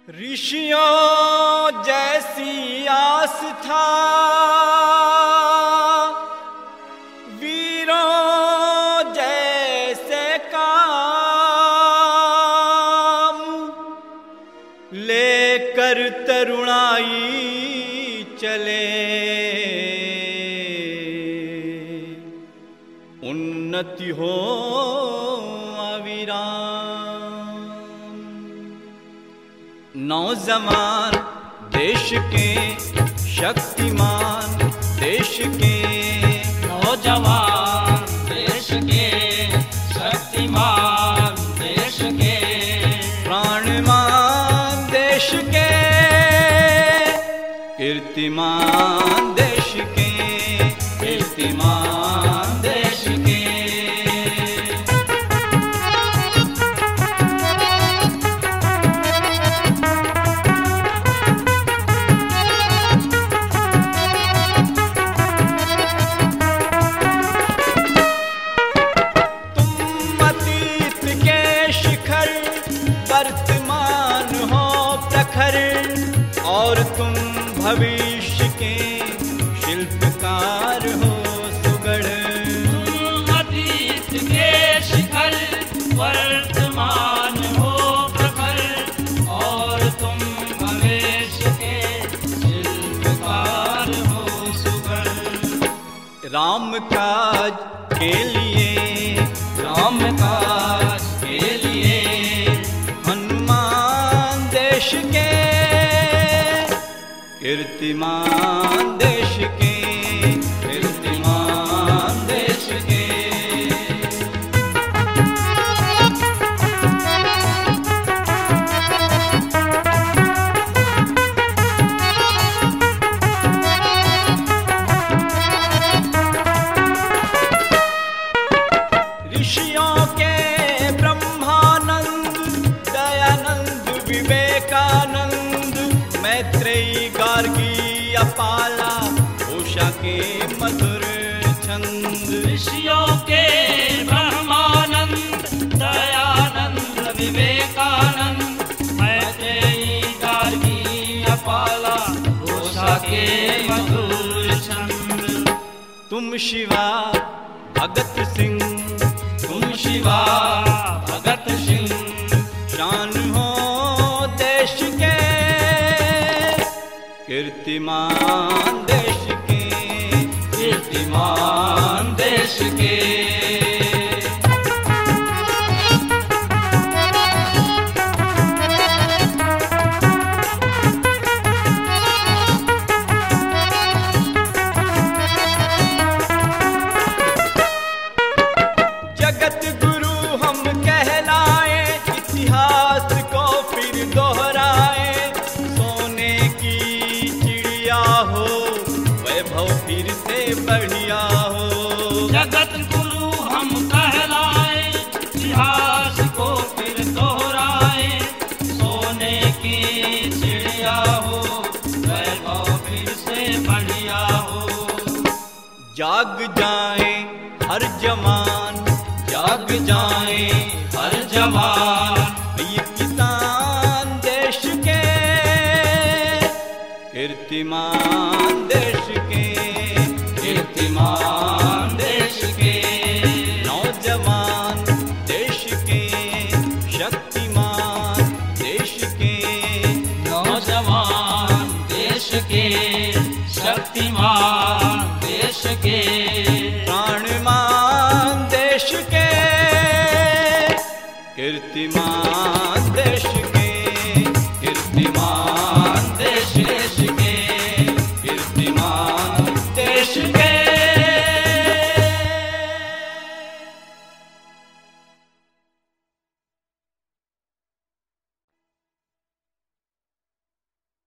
ऋषियों जैसी आस्था, वीरों जैसे काम, लेकर तरुणाई चले, उन्नति हो अविराम। नौजवान देश के शक्तिमान, देश के नौजवान देश के शक्तिमान, देश के प्राणवान, देश के कीर्तिमान, देश के कीर्तिमान, देश के वर्तमान हो प्रखर, और तुम भविष्य के शिल्पकार हो सुगढ़। तुम अतीत के शिखर, वर्तमान हो प्रखर, और तुम भविष्य के शिल्पकार हो सुगढ़। राम काज के लिए, राम काज के लिए हनुमान देश के कीर्तिमान, देश के कीर्तिमान, देश के ऋषियों के ब्रह्मानंद, दयानंद, विवेकानंद, मैत्रेयी, गार्गी, अपाला, उषा के मधुर छंद। ऋषियों के ब्रह्मानंद, दयानंद, विवेकानंद, मैत्रेयी, गार्गी, अपाला, उषा के मधुर छंद। तुम शिवा भगत सिंह, तुम शिवा भगत सिंह, शान हो देश के कीर्तिमान, देश के कीर्तिमान, देश के जगत गुरु हम कहलाए, इतिहास को फिर दोहराए। सोने की चिड़िया हो, वैभव फिर से बढ़िया हो। जगत गुरु हम कहलाए, इतिहास को फिर दोहराए। सोने की चिड़िया हो, वैभव फिर से बढ़िया हो। जाग जाए हर जवान, जाग जाए हर जवान, प्रिय किसान देश के कीर्तिमान, देश के कीर्तिमान, देश के नौजवान देश के शक्तिमान।